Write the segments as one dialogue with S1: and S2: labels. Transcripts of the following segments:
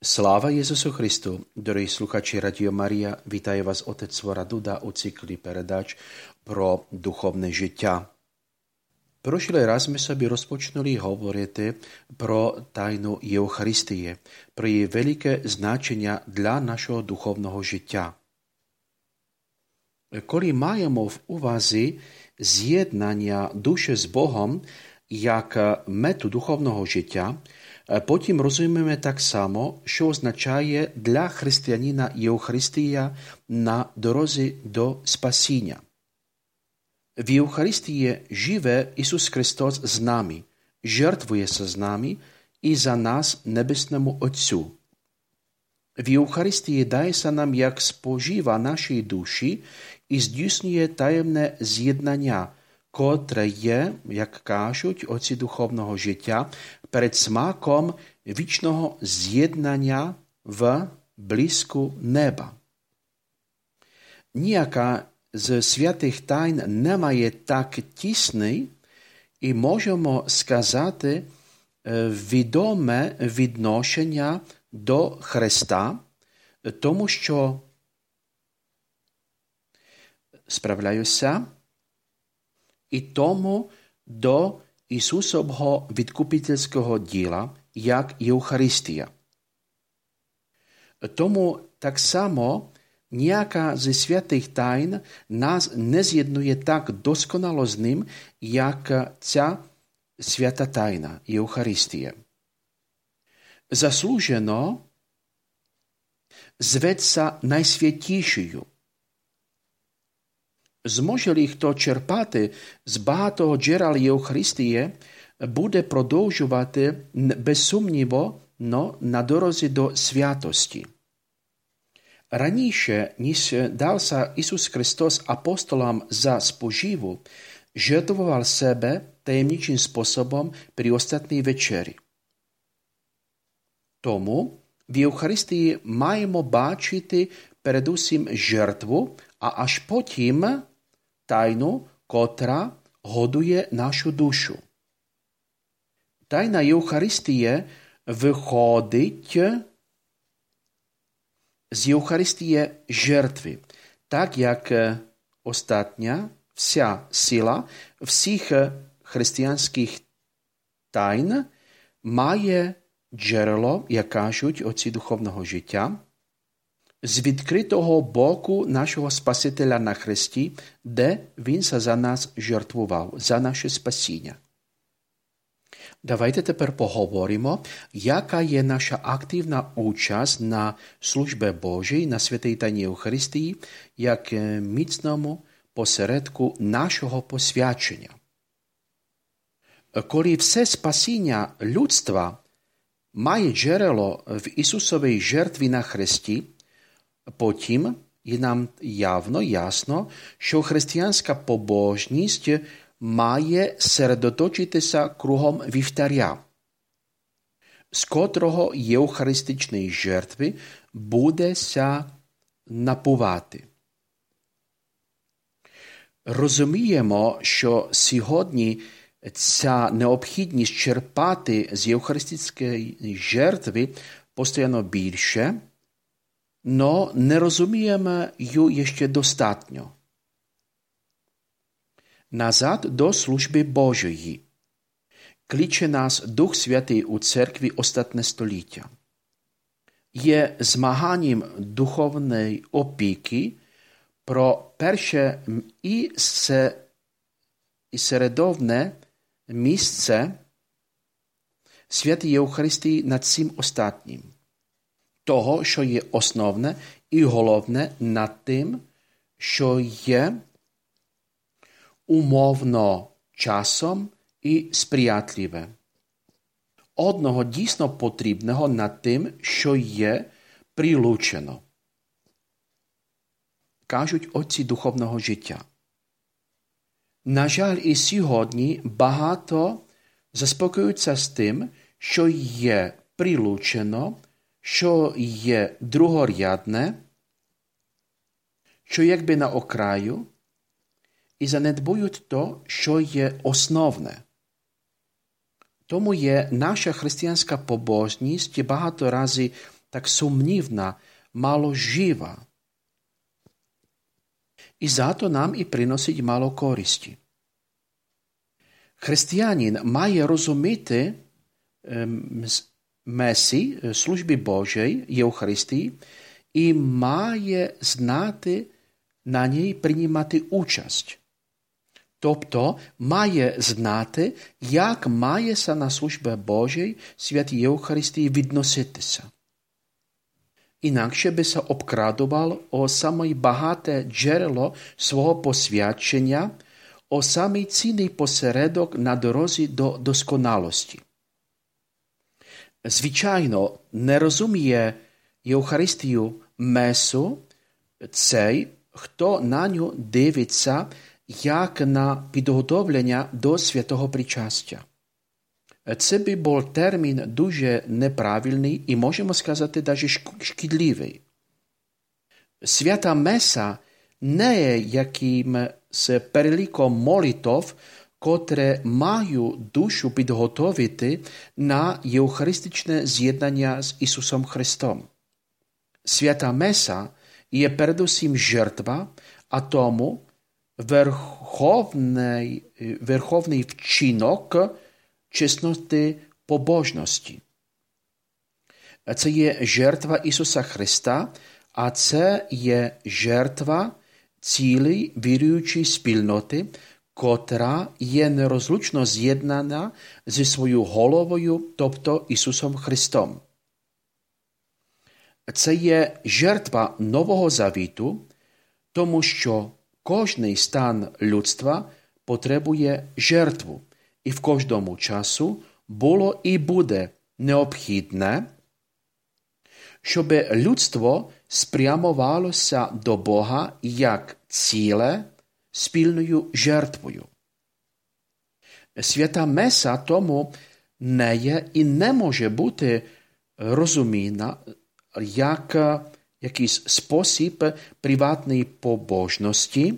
S1: Sláva Jezusu Christu, doroгі слухачі Радіо Марія, вітає вас отець Свора Дуда у циклі передач про духовне життя. Прошлий раз ми собі розпочали говорити про тайну Євхаристії, про її велике значення для нашого духовного життя. Коли маємо в увазі з'єднання душі з Богом як мету духовного життя, потім розуміємо так само, що означає для християнина Євхаристія на дорозі до спасіння. В Євхаристії живе Ісус Христос з нами, жертвується з нами і за нас Небесному Отцю. В Євхаристії дається нам як спожива нашої душі і здійснює таємне з'єднання, котре є, як кажуть отці духовного життя, перед смаком вічного з'єднання в блиску неба. Ніяка з святих тайн немає так тісний і, можемо сказати, відоме відношення до Христа, тому що справляюся і тому до Ісусового відкупительського діла, як Євхаристія. Тому так само ніяка зі святих тайн нас не з'єднує так досконало з ним, як ця свята тайна Євхаристія. Заслужено зветься найсвятішою. Зможе ли хто черпати з багатого джерел Євхаристії, буде продовжувати без сумніву на дорозі до святості. Раніше, ніж дався Ісус Христос апостолам за споживу, жертвував себе таємничим способом при останній вечері. Тому в Євхаристії маємо бачити передусім жертву, а аж потім тайну, котра годує нашу душу. Тайна Євхаристії виходить з Євхаристії жертви, так як остатня вся сила всіх християнських тайн має джерело, як кажуть отці духовного життя, з відкритого боку нашого Спасителя на хресті, де Він за нас жертвував, за наше спасіння. Давайте тепер поговоримо, яка є наша активна участь на службі Божій, на святій тайні Євхаристії, як міцному посередку нашого посвячення. Коли все спасіння людства має джерело в Ісусовій жертві на хресті, потім є нам явно, ясно, що християнська побожність має середоточитися кругом вівтаря, з котрого євхаристичної жертви будеся напувати. Розуміємо, що сьогодні ця необхідність черпати з євхаристичної жертви постійно більше, но не розуміємо її ще достатньо. Назад до служби Божої. Кличе нас Дух Святий у церкві остатнє століття. Є змаганням духовної опіки про перше і середовне місце святої Євхаристії над цим остатнім. Того, що є основне і головне над тим, що є умовно часом і сприятливе. Одного дійсно потрібного над тим, що є прилучено. Кажуть отці духовного життя. На жаль, і сьогодні багато заспокоюються з тим, що є прилучено, що є другорядне, що якби на окраю, і занедбують то, що є основне. Тому є наша християнська побожність багато разів tak sumnívna, málo živá. I zato nám i prinosiť málo koristi. Християнин має розуміти Месі, служби Божої, Євхаристії, і має знати на ній приймати участь. Тобто має знати, як мається на службі Божій святій Євхаристії відноситися. Інакше би се обкрадував о саме багате джерело свого посвячення, о самий цінний посередок на дорозі до досконалості. Звичайно, не розуміє Євхаристію месу цей, хто на нього дивиться, як на підготовлення до святого причастя. Це би був термін дуже неправильний і, можемо сказати, навіть шкідливий. Свята меса не є якимсь переліком молитов, котре мають душу підготовити на євхаристичне з'єднання з Ісусом Христом. Свята меса є передусім жертва, а тому верховний вчинок чесноти побожності. Це є жертва Ісуса Христа, а це є жертва цілої віруючої спільноти, котра є нерозлучно з'єднана зі своєю головою, тобто Ісусом Христом. Це є жертва Нового Завіту, тому що кожний стан людства потребує жертву, і в кожному часу було і буде необхідне, щоб людство спрямувалося до Бога як ціле спільною жертвою. Свята меса тому не є і не може бути розуміна як якийсь спосіб приватної побожності,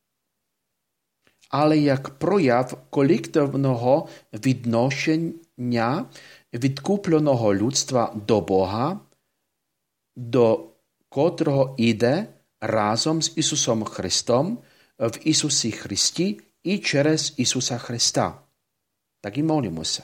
S1: але як прояв колективного відношення відкупленого людства до Бога, до котрого іде разом з Ісусом Христом, в Ісусі Христі і через Ісуса Христа. Так і молимося.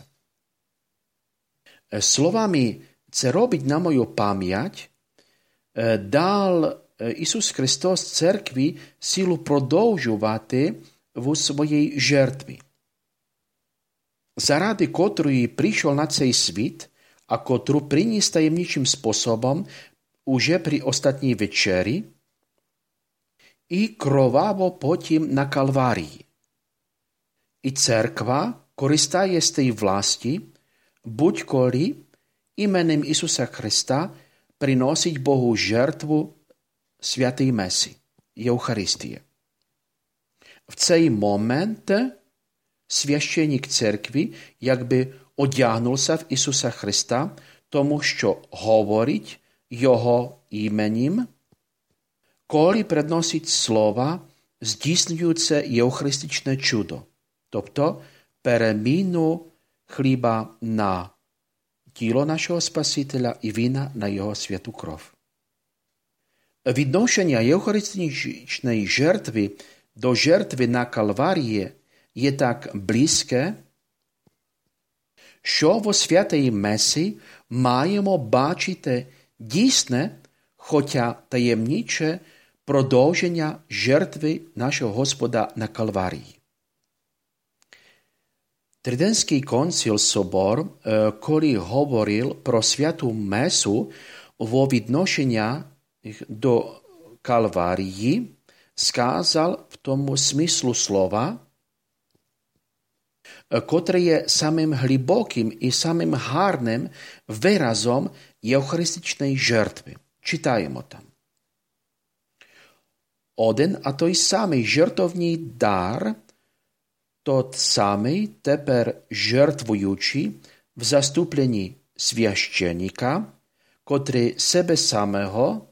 S1: Словами «це робить на мою пам'ять» дал Ісус Христос церкві силу продовжувати в своїй жертві, заради котрої прийшов на цей світ, а котру приніс таємничим способом уже при останній вечері і кроваво потім на Калварії. І церква користає з тієї власті, будь-коли іменем Ісуса Христа приносить Богу жертву святої меси, Євхаристії. В цей момент священник церкви якби одягнувся в Ісуса Христа, тому що говорить Його іменем, коли приносить слова, здійснюється євхаристичне чудо, тобто переміну хліба на тіло нашого Спасителя і вина на Його святу кров. Відношення євхаристичної жертви до жертви на Калварії є так близьке, що во святій Месі маємо бачити дійсне, хоча таємниче продовження жертви нашого Господа на Калварії. Триденський консил Собор, коли говорив про святу Месу во відношення до Калварії, сказав в тому смислу слова, котре є самим глибоким і самим гарним виразом євхаристичної жертви. Читаємо там. Один а той самий жертовний дар, тот самий тепер жертвуючий в заступленні священника, котрий себе самого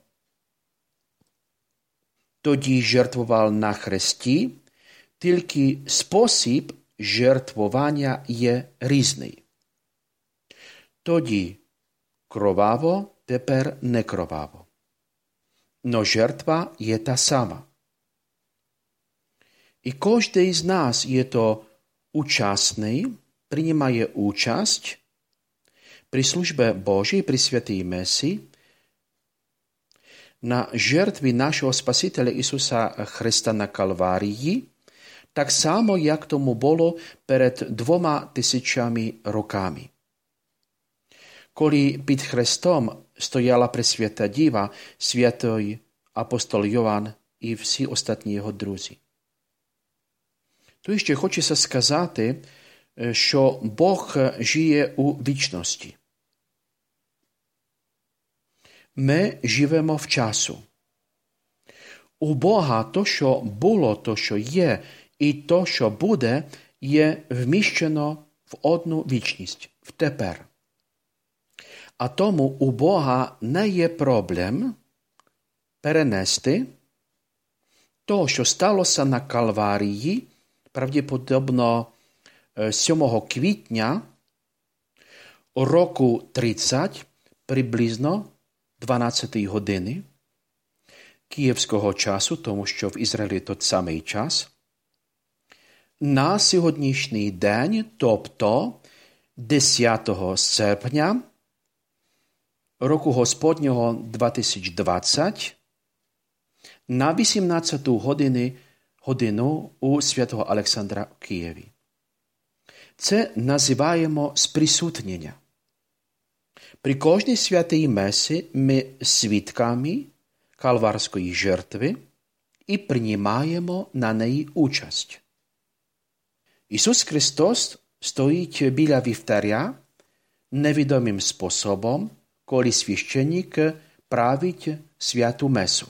S1: тоді жертвував на хресті, тільки спосіб жертвування є різний. Тоді кроваво, Тепер не кроваво. Но жертва je ta sama. I každý z nás je to účastný, prijímaje účasť pri službe Boží, pri svätej mesi, na žертві našeho Spasiteľa Isusa Христа на Kalvárii, tak samo, jak tomu bolo pred 2000 rokami. Коли під Христом стояла Пресвята Діва, святий апостол Йоанн і всі остатні його друзі. Tu ще хочеться сказати, що Бог жиє у вічності. Ми живемо в часу. У Бога то, що було, то, що є, і то, що буде, є вміщено в одну вічність, в тепер. А тому у Бога не є проблем перенести то, що сталося на Калварії, правдоподобно 7 квітня року 30, приблизно 12 години київського часу, тому що в Ізраїлі тот самий час, на сьогоднішній день, тобто 10 серпня року Господнього 2020, на 18 годину у Святого Олександра в Києві. Це називаємо сприсутнення. При кожній святій месі ми свідками Калварської жертви і приймаємо на неї участь. Ісус Христос стоїть біля вівтаря невідомим способом, коли священник править святу месу.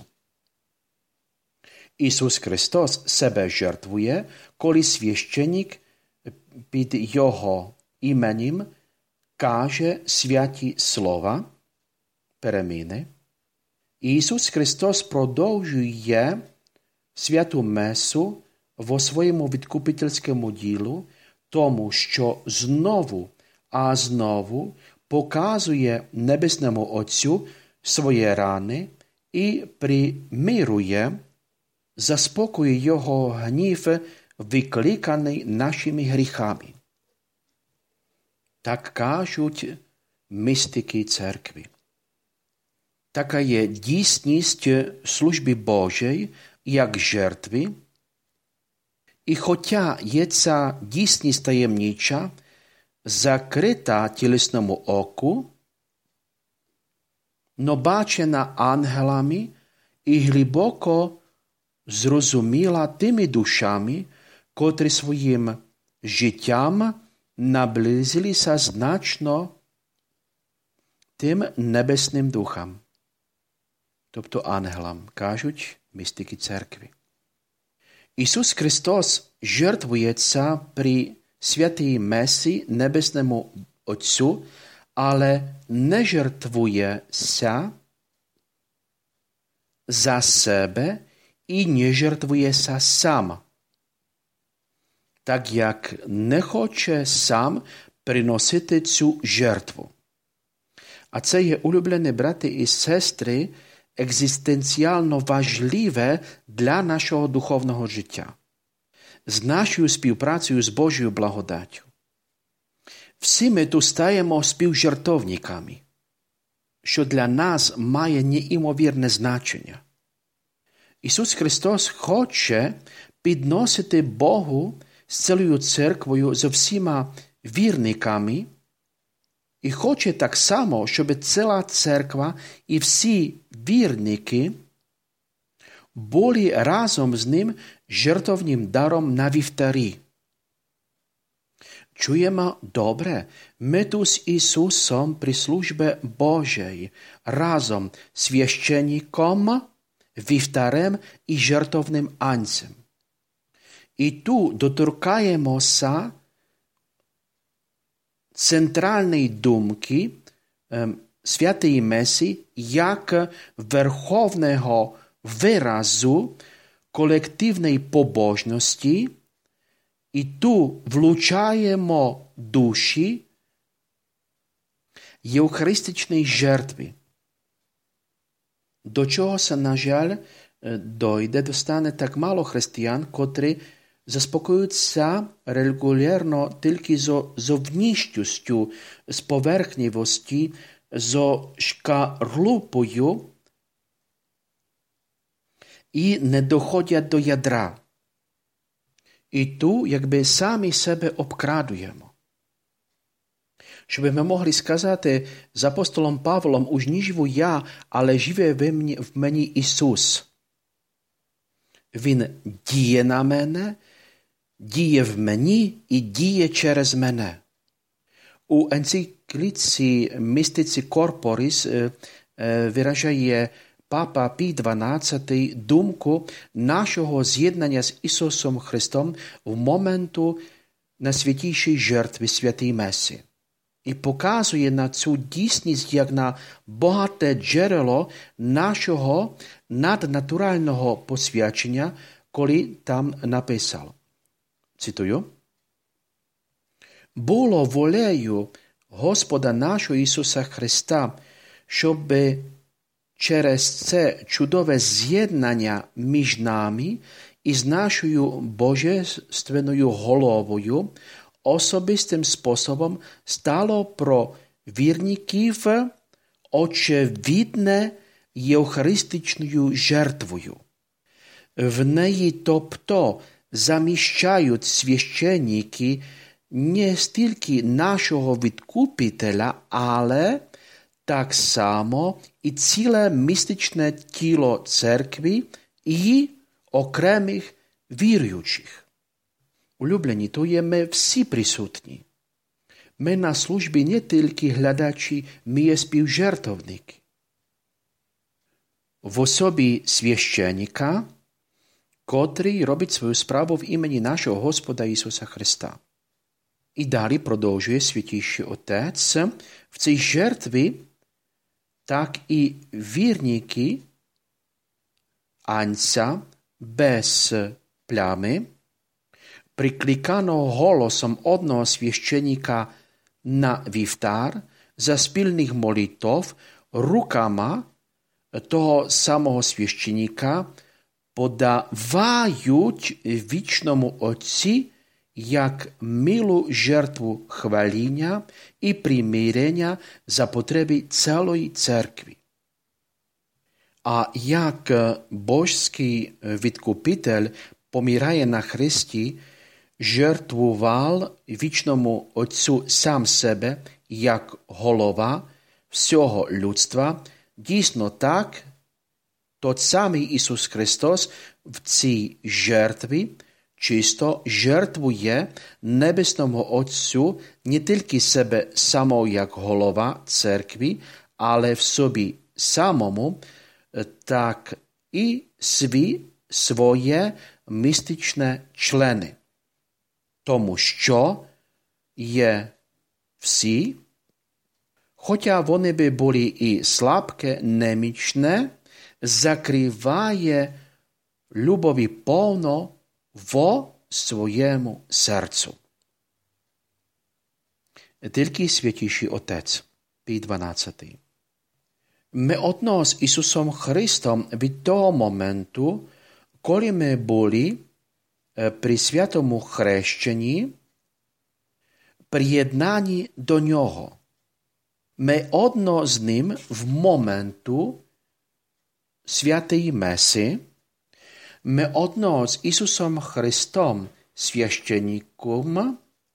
S1: Ісус Христос себе жертвує, коли священник під Його іменем каже святі слова, переміни. Ісус Христос продовжує святу месу во своєму відкупительському ділу, тому що знову, а знову показує Небесному Отцю свої рани і примирує, заспокоює Його гнів, викликаний нашими гріхами. Так кажуть містики церкви. Така є дійсність служби Божої, як жертви, і хоча є ця дійсність таємнича, закрита тілесному оку, но бачена ангелами і глибоко зрозуміла тими душами, котрі своїм життям наблизилися значно тим небесним духам, тобто ангелам, кажуть містики церкви. Ісус Христос жертвується при святій месі Небесному Отцю, але не жертвується за себе і не жертвується сам, так як не хоче сам приносити цю жертву. А це є, улюблені брати і сестри, екзистенціально важливе для нашого духовного життя. З нашою співпрацею з Божою благодаттю. Всі ми тут стаємо співжертовниками, що для нас має неймовірне значення. Ісус Христос хоче підносити Богу з цілою церквою, з всіма вірниками, і хоче так само, щоб ціла церква і всі вірники були разом з ним жертовним даром на вівтарі. Чуємо добре, ми тут з Ісусом при службі Божій, разом з священником, вівтарем і жертовним анцем. І тут доторкаємося центральної думки святої Меси як верховного виразу колективної побожності, і ту влучаємо душі євхаристичної жертви, До чого се, на жаль, достане так мало християн, котрі заспокоюються регулярно тільки зо зовнішністю, з поверхнівості, зо шкарлупою і не доходять до ядра. І ту, якби самі себе обкрадуємо. Щоб ми могли сказати з апостолом Павлом, уж не живу я, але живе в мені Ісус. Він діє на мене, діє в мені і діє через мене. У енцикліці Mystici Corporis виражає Папа Пій XII думку нашого з'єднання з Ісусом Христом в моменту найсвятішої жертви святій Меси. І показує на цю дійсність як на багате джерело нашого наднатурального посвячення, коли там написав. Цитую. Було волею Господа нашого Ісуса Христа, щоб через це чудове з'єднання між нами і з нашою божественною головою особистим способом стало про вірників очевидне євхаристичною жертвою. В неї тобто заміщають священники не стільки нашого відкупителя, але так само і ціле містичне тіло церкви і окремих віруючих. Улюблені, то є ми всі присутні. Ми на службі не тільки глядачі, ми є співжертвовники. В особі священника, котрий робить свою справу в імені нашого Господа Ісуса Христа. І далі продовжує Святіший Отець. В цій жертві так і вірники Анця без плями, прикликаного голосом одного священника на вівтар, за спільних молитов, руками того самого священника подавають вічному Отці як милу жертву хваління і примирення за потреби цілої церкви. А як божський відкупитель помирає на хресті, жертвував вічному Отцю сам себе як голова всього людства, дійсно так, тот самий Ісус Христос в цій жертві чисто жертвує Небесному Отцю не тільки себе самого як голова церкви, але в собі самому, так і своє містичне члени. Тому що є всі, хоча вони би були і слабке, немічне, закриває любові повно во своєму серцю. Тільки Святіший Отець, Пій XII. Ми одно з Ісусом Христом від того моменту, коли ми були при святому хрещенні, приєднані до Нього. Ми одно з Ним в моменту святої Меси, ми одно з Ісусом Христом, священником,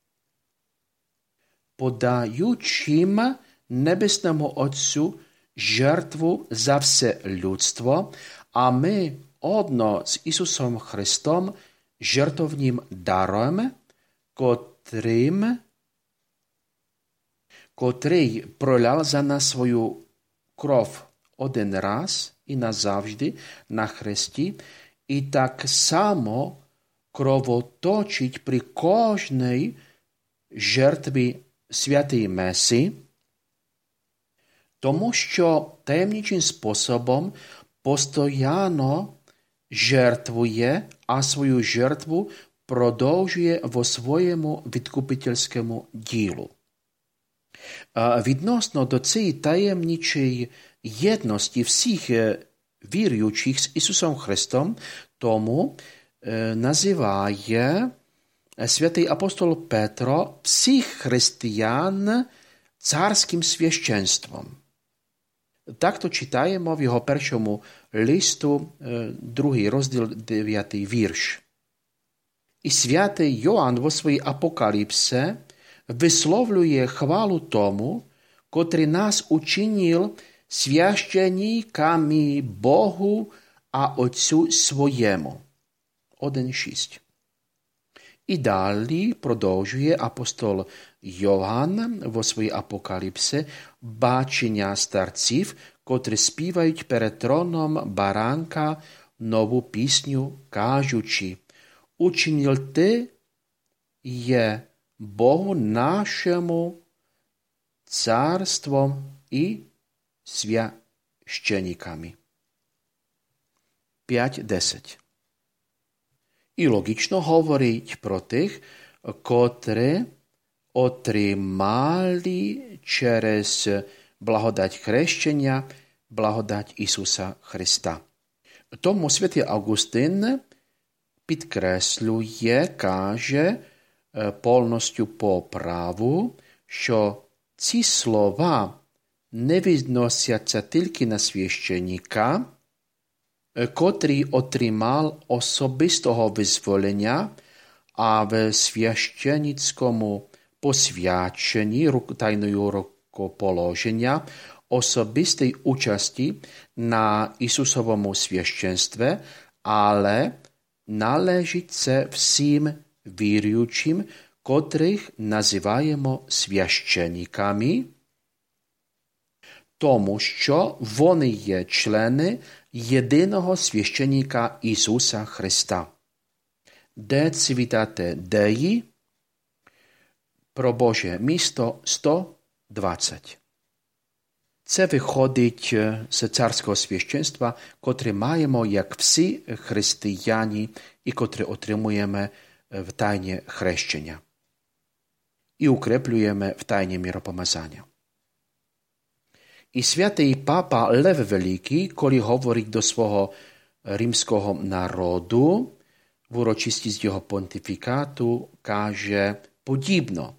S1: подаючим Небесному Отцю жертву за все людство, а ми одно з Ісусом Христом жертовним даром, котрий проляв за нас свою кров один раз і назавжди на хресті, і так само кровоточить при кожній жертві святої Меси, тому що таємничим способом постійно жертвує, а свою жертву продовжує во своєму відкупительському ділу. Відносно до цієї таємничої єдності всіх віруючих з Ісусом Христом, тому називає святий апостол Петро всіх християн царським священством. Так то читаємо в його першому листу, 2 розділ, 9 вірш. І святий Йоанн во своїй апокаліпсе висловлює хвалу тому, котрий нас учинив священниками Богу, а Отцю своєму. 1:6. І далі продовжує апостол Йоанн во своїй апокаліпсе бачення старців, котрі співають перед троном баранка нову пісню, кажучи: «Учинил ти є Богу нашому царством і священниками». 5:10. І логічно говорить про тих, котрі отримали через благодать хрещення, благодать Ісуса Христа. Тому святий Августин підкреслює, каже повністю по праву, що ці слова не відносяться тільки на священника, котрий отримав особистого визволення, а в священницькому посвяченні тайною рукоположення особистій участі на Ісусовому священстві, але належить це всім віруючим, котрих називаємо священниками, тому що вони є члени єдиного священника Ісуса Христа. Де цвітате Деї, про Боже місто 120. Це виходить з царського священства, котре маємо, як всі християни, і котре отримуємо в тайні хрещення. І укріплюємо в тайні миропомазання. І святий папа Лев Великий, коли говорить до свого римського народу, в урочистість його понтифікату, каже подібно: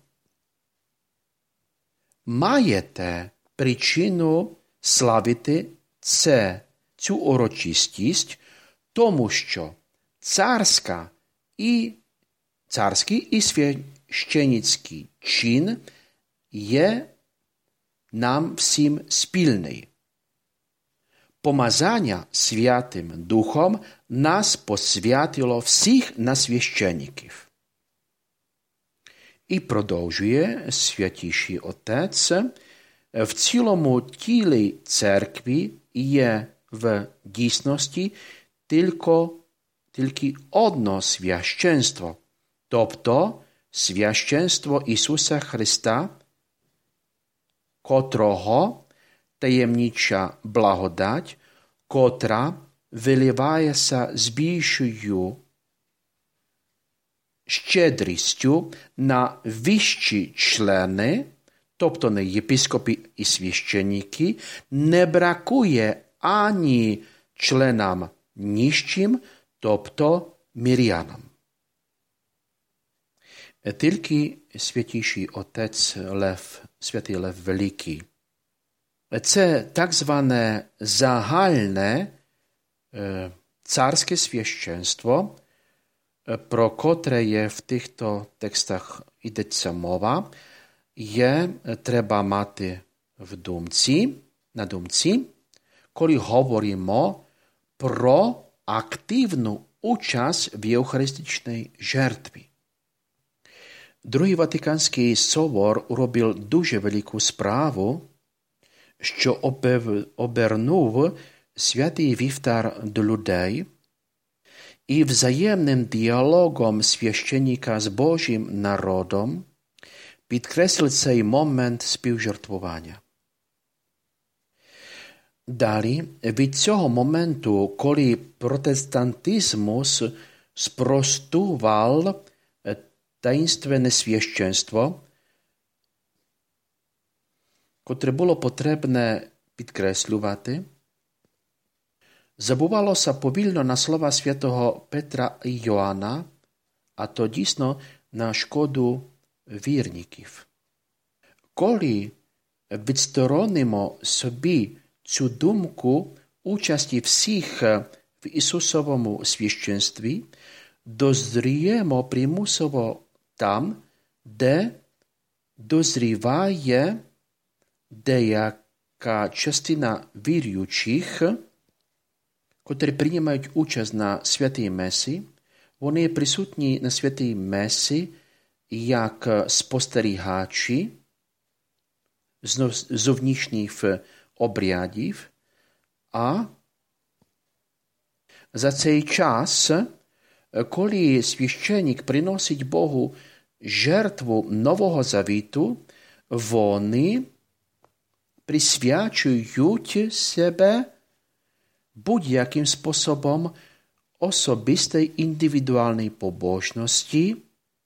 S1: маєте причину славити цю урочистість, тому що царський і священницький чин є нам всім спільний. Помазання Святим Духом нас посвятило всіх на священників. І продовжує Святіший Отець: в цілому тілі церкви є в дійсності тільки одно священство, тобто священство Ісуса Христа, котрого таємнича благодать, котра виливається з більшою щедрістю на вищі члени, тобто на єпископи і священники, не бракує ані членам нижчим, тобто мирянам. Тільки святіший отець святий Лев Великий. Це так зване загальне царське священство, про котре є в тихто текстах йдеться мова, треба мати на думці, коли говоримо про активну участь в євхаристичній жертві. Другий Ватиканський собор уробив дуже велику справу, що обернув святий вівтар до людей і взаємним діалогом священника з Божим народом підкреслив цей момент співжертвування. Далі, від цього моменту, коли протестантизмус спростував таїнственне священство, котре було потрібне підкреслювати, Забувало sa повільно на слова святого Петра і Йоанна, а то дійсно на шкоду вірників. Коли відсторонимо собі цю думку участі всіх в Ісусовому священстві, дозріємо примусово там, де дозріває деяка частина віруючих, котрі приймають участь на святій Месі. Вони присутні на святій Месі як спостерігачі зовнішніх обрядів, а за цей час, коли священник приносить Богу жертву Нового Завіту, вони присвячують себе будь-яким способом особистej indywidualnej pobożności,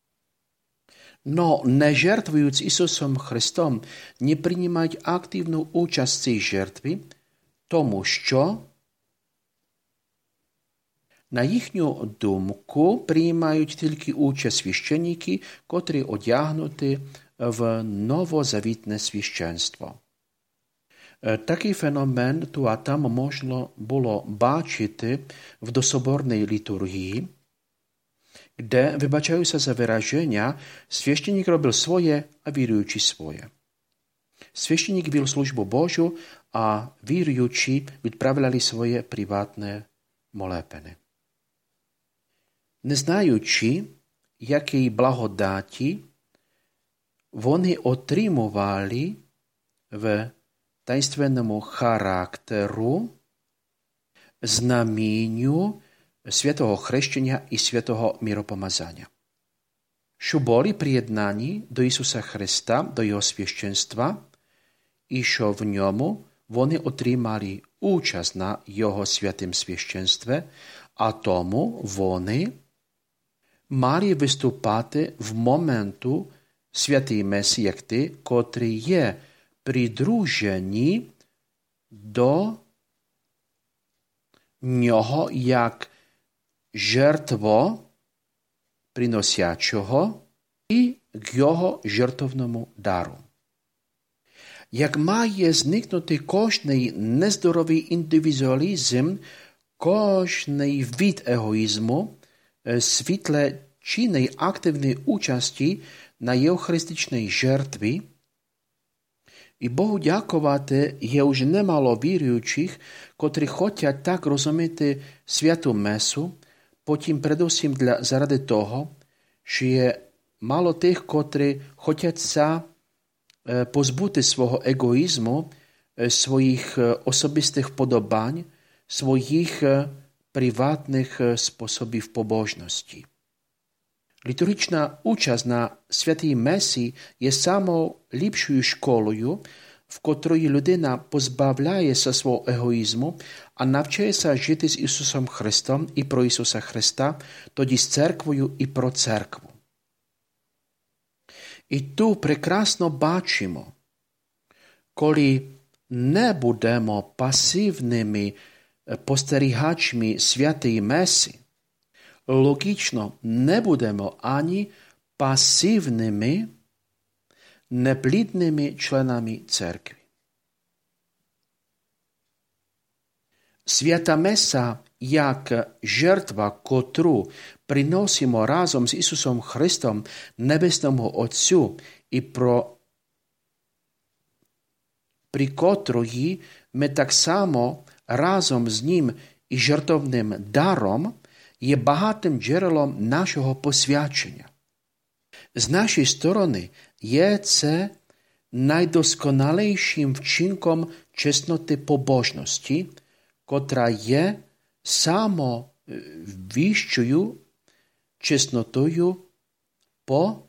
S1: no не жертвують Ісусом Христом, не приймають активну участь в цій жертві, тому що, на їхню думку, приймають тільки участь священники, котрі одягнуті в новозавітне священство. Такий феномен tu a tam можна було бачити в дособорній літургії, де вибачаються за вираження, священник робив своє, а віруючі своє. Священник вів службу Божу, а віруючі відправляли своє приватне молебени. Не знаючи, якій благодаті вони отримували в таїнственному характеру, знамінню святого хрещення і святого миропомазання, що були приєднані до Ісуса Христа, до Його священства, і що в ньому вони отримали участь на Його святим священстві, а тому вони мали виступати в моменту святої Меси, як ті, котрі є придружені до нього як жертво приносячого і к його жертовному дару. Як має зникнути кожний нездоровий індивідуалізм, кожний від егоїзму, світле чинної активної участі на євхаристичній жертві, і Богу дякувати, є вже немало віруючих, котрі хочуть так розуміти святу Месу, потім передусім заради того, що є мало тих, котрі хочуть позбути свого егоїзму, своїх особистих подобань, своїх приватних способів побожності. Liturgiczna uczast na Świętej Mesji jest samą lepszą szkołą, w której ludyna pozbawia się swojego egoizmu, a nawczyje się żyć z Jezusem Chrystusem i pro Jezusa Chrysta, тоді z cerkвою i pro cerkwu. I tu прекрасно бачимо, коли не будемо пасивними постерігачами Святої Меси, логічно не будемо ані пасивними, неплідними членами церкви. Свята Меса як жертва, котру приносимо разом з Ісусом Христом, Небесному Отцю, і при котрої ми так само разом з Ним і жертовним даром є багатим джерелом нашого посвячення. З нашої сторони є це найдосконалішим вчинком чесноти побожності, котра є самовищою чеснотою по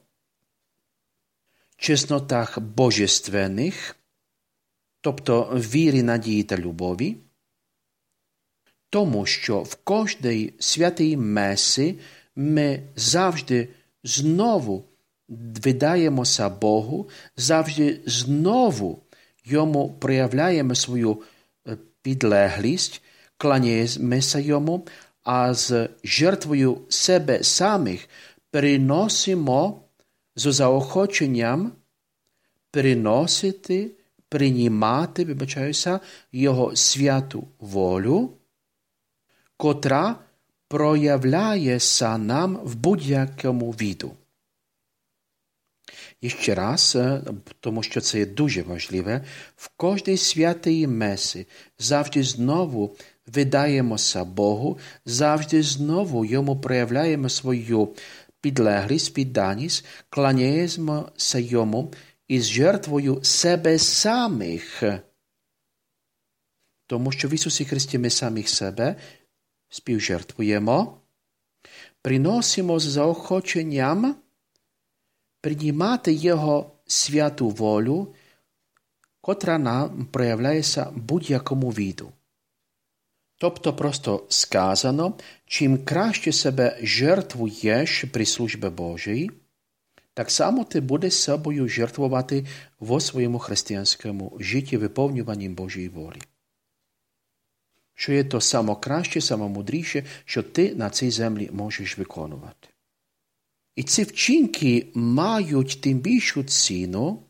S1: чеснотах божественних, тобто віри, надії та любові, тому що в кожній святій Месі ми завжди знову видаємося Богу, завжди знову Йому проявляємо свою підлеглість, кланяємо се йому, а з жертвою себе самих приносимо з заохоченням приносити, приймати, вибачаюся, його святу волю, котра проявляється нам в будь-якому віду. І ще раз, тому що це є дуже важливе, в кожній святій месі завжди знову видаємося Богу, завжди знову йому проявляємо свою підлеглість, підданість, кланяємося йому із жертвою себе самих. Тому що в Ісусі Христі ми самих себе співжертвуємо, приносимо з заохоченням приймати Його святу волю, котра нам проявляється будь-якому віду. Тобто просто сказано, чим краще себе жертвуєш при службі Божій, так само ти будеш собою жертвувати в своєму християнському житті виповнюванням Божої волі. Що є то самокраще, самомудріше, що ти на цій землі можеш виконувати. І ці вчинки мають тим більшу ціну,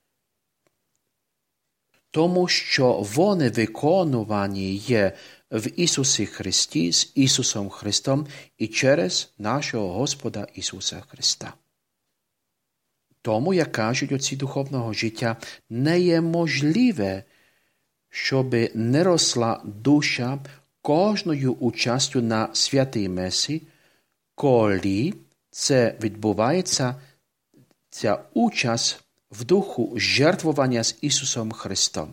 S1: тому що вони виконувані є в Ісусі Христі, з Ісусом Христом і через нашого Господа Ісуса Христа. Тому, як кажуть отці духовного життя, не є можливе, щоб не росла душа кожною участю на святій месі, коли це відбувається, ця участь в духу жертвування з Ісусом Христом.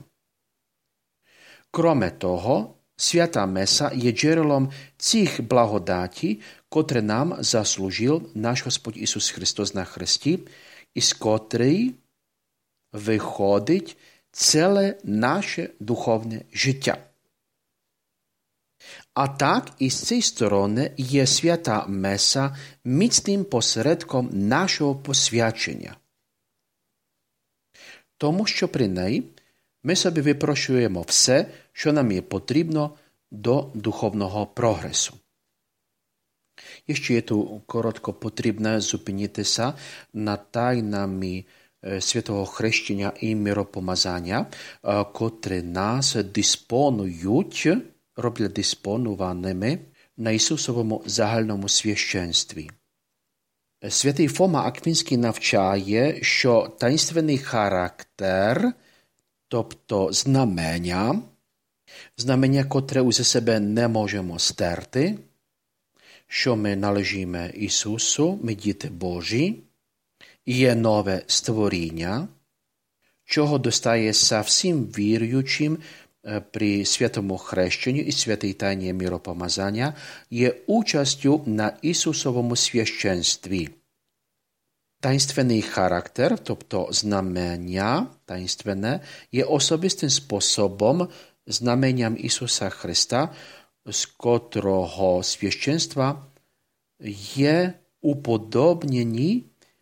S1: Кроме того, свята меса є джерелом цих благодаті, котре нам заслужив наш Господь Ісус Христос на хресті, із котрої виходить ціле наше духовне життя. А так, із цієї сторони є свята меса міцним посередком нашого посвячення. Тому що при неї ми собі випрошуємо все, що нам є потрібно до духовного прогресу. І ще є тут коротко потрібно зупинитися над тайнами святого хрещення і миропомазання, котрі нас диспонують, роблять диспонованими на Ісусовому загальному священстві. Святий Фома Аквінський навчає, що таїнственний характер, тобто знамення, котре у себе не можемо стерти, що ми належимо Ісусу, ми діти Божі, є нове створіння, чого достається всім віруючим при святому хрещенню і святій тайні миропомазання, є участю на Ісусовому священстві. Таїнственний характер, тобто знамення таїнственне, є особистим способом, знаменням Ісуса Христа, з котрого священства є уподобнені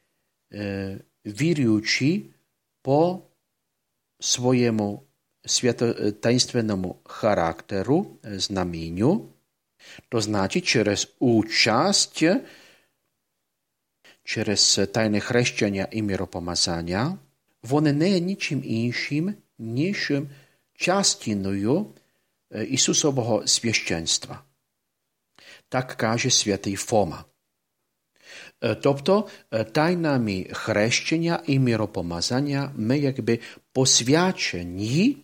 S1: віруючі по своєму таїнственному характеру, знаменню, то значить через участь, через тайне хрещення і миропомазання, вони не є нічим іншим, ніж частиною Ісусового священства. Так каже святий Фома. Тобто, тайнами хрещення і миропомазання ми якби посвячені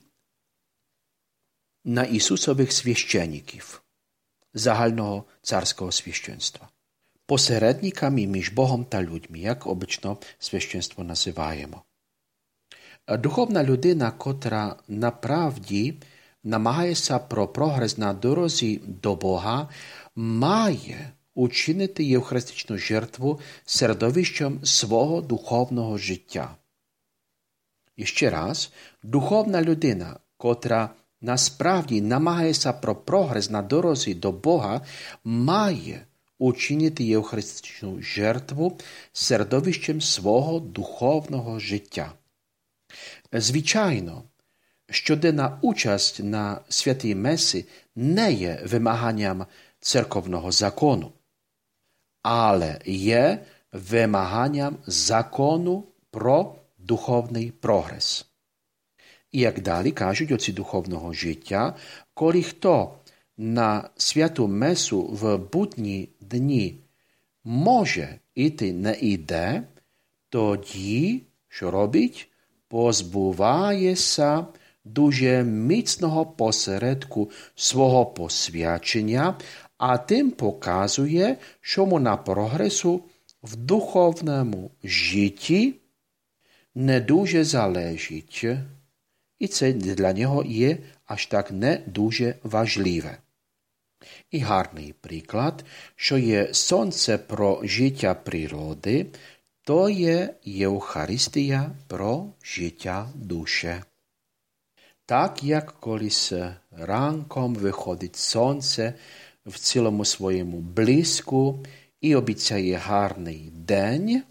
S1: на Ісусових священників загального царського священства. Посередниками між Богом та людьми, як обично священство називаємо. Духовна людина, котра направді намагається про прогрес на дорозі до Бога, має учинити євхаристичну жертву середовищем свого духовного життя. І ще раз, духовна людина, котра насправді намагається про прогрес на дорозі до Бога, має учинити євхаристичну жертву середовищем свого духовного життя. Звичайно, Щоденна участь на святій Месі не є вимаганням церковного закону, але є вимаганням закону про духовний прогрес. І як далі кажуть отці духовного життя, коли хто на святу Месу в будні дні може іти не йде, тоді, що робить? Позбувається дуже міцного посередку свого посвячення, а тим показує, що му на прогресу в духовному житті не дуже залежить. І це для нього є аж так не дуже важливе. І гарний приклад, що є сонце про життя природи, то є Євхаристія про життя душі. Так, як колись ранком виходить сонце в цілому своєму блиску і обіцяє гарний день,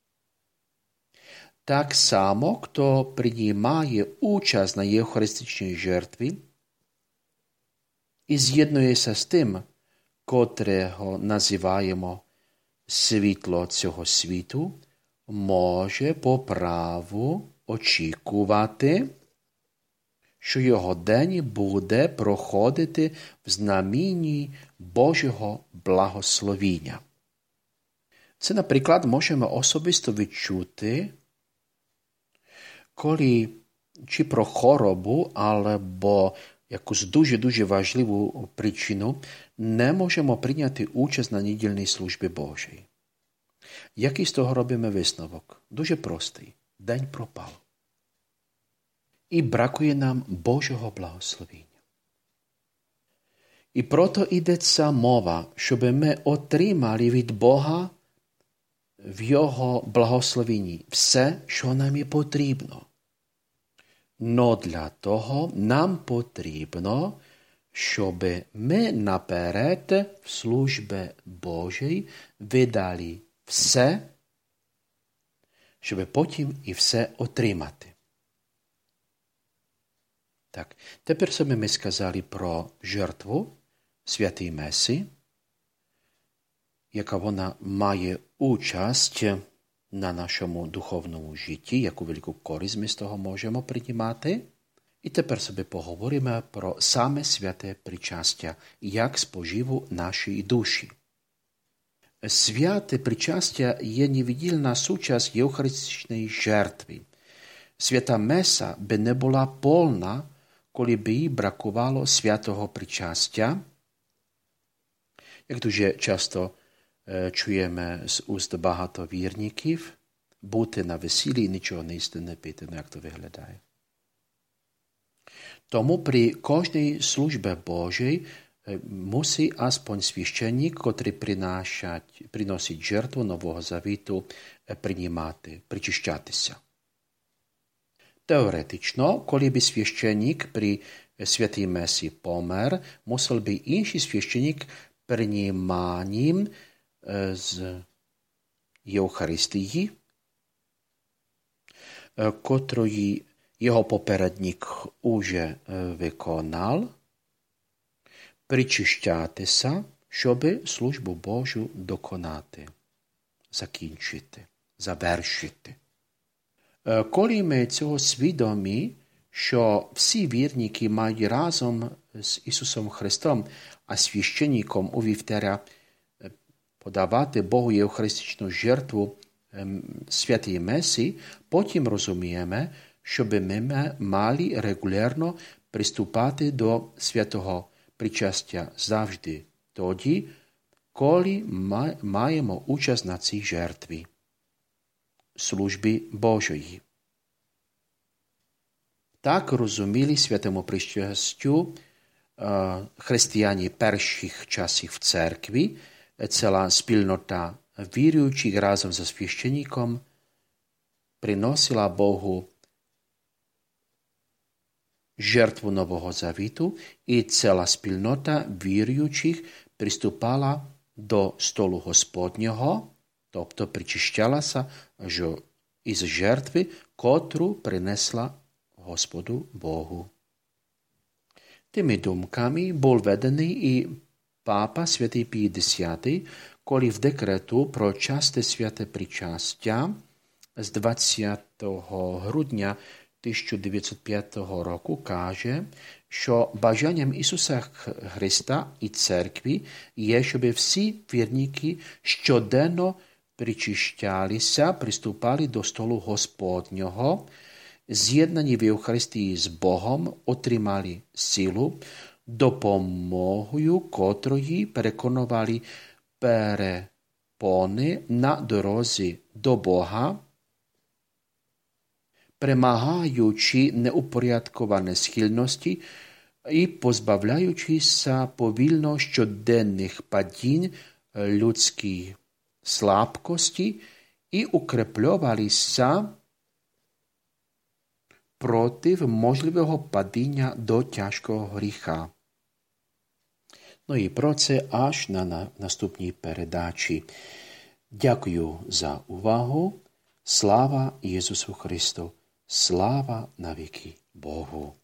S1: так само, хто приймає участь на євхаристичній жертві і з'єднується з тим, котрого називаємо світло цього світу, може по праву очікувати, що його день буде проходити в знамінні Божого благословіння. Це, наприклад, можемо особисто відчути, коли чи про хворобу, або якусь дуже важливу причину не можемо прийняти участь на недільній службі Божій. Який з того робимо висновок? Дуже простий. День пропав. І бракує нам Божого благословення. І прото йдеться мова, щоб ми отримали від Бога в Його благословенні все, що нам є потрібно. Но для того нам потрібно, щоб ми наперед в службі Божій видали все, щоб потім і все отримати. Так, тепер собі ми сказали про жертву святій Меси, яка вона має участь на нашому духовному житті, яку велику користь ми з того можемо приймати. І тепер собі поговоримо про саме святе причастя, як споживу нашої душі. Святе причастя є невіддільна сучасть євхаристичної жертви. Свята Меса би не була повна, коли би їй бракувало святого причастя. Як дуже часто чуємо з уст багато вірників, бути на весіллі і нічого не їсти, не пити. Ну, як то виглядає? Тому при кожній службі Божій мусить аспонь священник, котрий приносить жертву Нового Завіту, приймати, причащатися. Теоретично, коли би священник при святій Месі помер, мусив би інший священник прийманням з Євхаристії, котрої його попередник уже виконав, причащатися, щоб службу Божу доконати, закінчити, завершити. Коли ми цього свідомі, що всі вірники мають разом з Ісусом Христом, а священником у вівторя подавати Богу євхаристичну жертву святій Месі, потім розуміємо, щоб ми мали регулярно приступати до святого причастя завжди тоді, коли маємо участь на цій жертві, службі Божої. Так розуміли святому причастю християни перших часів в церкві, ціла спільнота віруючих разом зі священником приносила Богу жертву Нового Завіту, і ціла спільнота віруючих приступала до столу Господнього, тобто причащалася із жертви, котру принесла Господу Bohu. Tými duмками bol vedený i pápa svätý Pí X, ktorý v dekretu pro časté sväté pričastia z 20. grudňa 1905 roku káže, що бажанням Ісуса Христа і Церкви є, щоб всі вірники щоденно причищалися, приступали до столу Господнього, з'єднані в Євхаристії з Богом, отримали силу, допомогою котрої переконували перепони на дорозі до Бога, перемагаючи неупорядковані схильності і позбавляючися повільно щоденних падінь людської слабкості і укріплювалися проти можливого падіння до тяжкого гріха. Ну і про це аж на наступній передачі. Дякую за увагу. Слава Ісусу Христу! Слава навіки Богу!